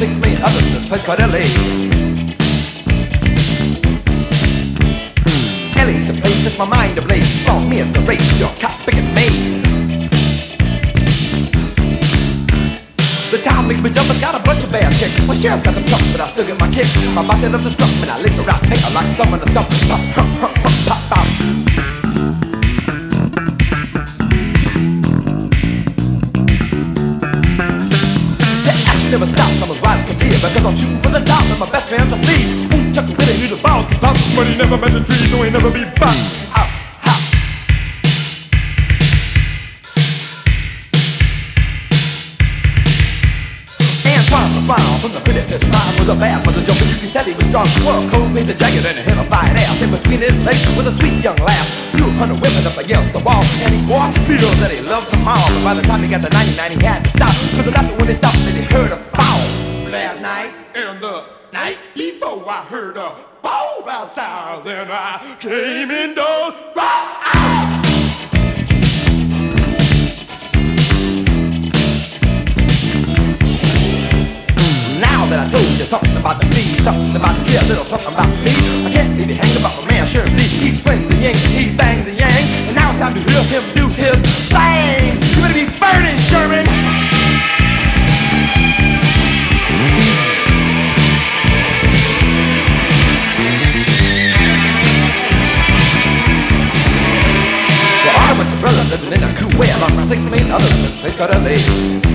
6 million others in this place called L.A. L.A.'s the place that's my mind ablaze. Spawn me as a race, your cop picking maze. The town makes me jump, it's got a bunch of bad chicks. My share's got them chumps, but I still get my kicks. My body loves to scrub, and I lick around, pick her like a thumb and a thump. Pop, pop, pop, pop, pop, pop. The action never stops, I'm as wild as can be, because I'm shooting for the top, and my best man's a lead. Ooh, Chuck really knew the balls to bump, but he never met the tree, so he never be bumped. Smile from the pretty fish. Mine was a bad mother jumper, you can tell he was strong. Wore a cold face, a jacket, and a hell of a fine ass. In between his legs was a sweet young lass. 200 women up against the wall, and he swore to feel that he loved them all. But by the time he got to 99, he had to stop, cause that's when he thought that he heard a fall. Last night and the night before, I heard a fall outside, then I came indoors. That I told you something about the bee, something about the tree, a little something about me. I can't leave you hanging about my man Sherm Z. He swings the yin, he bangs the yang, and now it's time to hear him do his thing. You better be burning, Sherman. Well, I went to brother living in a cool way along with 6 million others in this place called L.A.